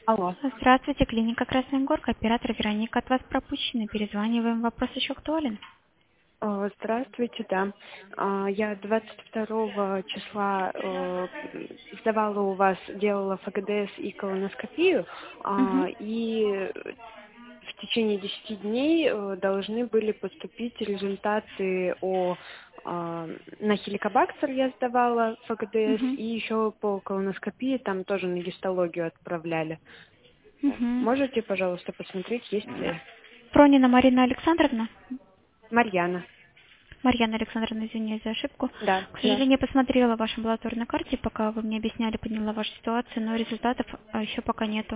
Алло. Здравствуйте, клиника Красная Горка, оператор Вероника. От вас пропущены, перезваниваем. Вопрос еще актуален? Здравствуйте, да. Я 22 числа сдавала у вас, делала ФГДС и колоноскопию, Мгм. и в течение 10 дней должны были поступить результаты на хеликобактер я сдавала ФГДС, Мгм. и еще по колоноскопии там тоже на гистологию отправляли. Мгм. Можете, пожалуйста, посмотреть, есть ли? Пронина Марина Александровна? Марьяна. Марьяна Александровна, извиняюсь за ошибку. Да, К да. сожалению, я посмотрела вашу амбулаторной карте, пока вы мне объясняли, поняла вашу ситуацию, но результатов еще пока нету.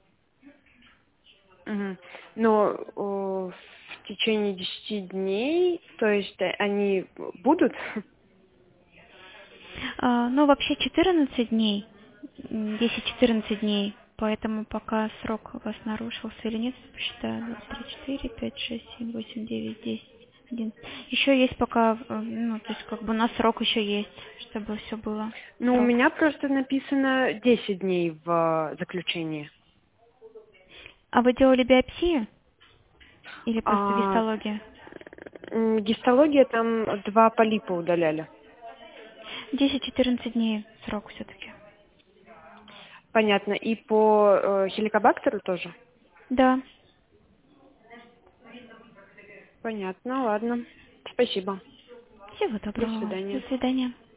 Мгм. Но в течение 10 дней, то есть они будут? Ну, вообще 14 дней, 10-14 дней, поэтому пока срок у вас нарушился или нет, посчитаю, 2, 3, 4, 5, 6, 7, 8, 9, 10, 11. Еще есть пока, ну, то есть как бы у нас срок еще есть, чтобы все было Ну, у срок. меня просто написано 10 дней в заключении. А вы делали биопсию или просто А, гистология? гистология там 2 полипа удаляли. 10-14 дней срок все-таки. Понятно. И по хеликобактеру тоже? Да, Понятно, ладно. Спасибо. всего До доброго вам. До свидания. свидания.